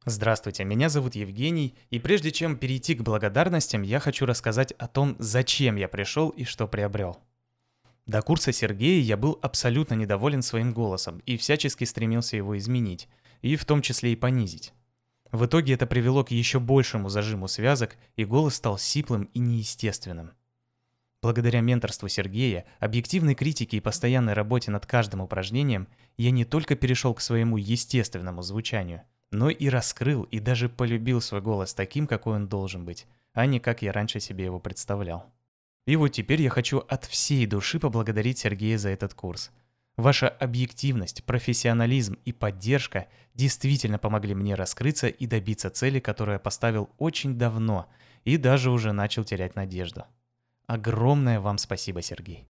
Здравствуйте, меня зовут Евгений, и прежде чем перейти к благодарностям, я хочу рассказать о том, зачем я пришел и что приобрел. До курса Сергея я был абсолютно недоволен своим голосом и всячески стремился его изменить, и в том числе и понизить. В итоге это привело к еще большему зажиму связок, и голос стал сиплым и неестественным. Благодаря менторству Сергея, объективной критике и постоянной работе над каждым упражнением, я не только перешел к своему естественному звучанию, но и раскрыл и даже полюбил свой голос таким, какой он должен быть, а не как я раньше себе его представлял. И вот теперь я хочу от всей души поблагодарить Сергея за этот курс. Ваша объективность, профессионализм и поддержка действительно помогли мне раскрыться и добиться цели, которую я поставил очень давно и даже уже начал терять надежду. Огромное вам спасибо, Сергей.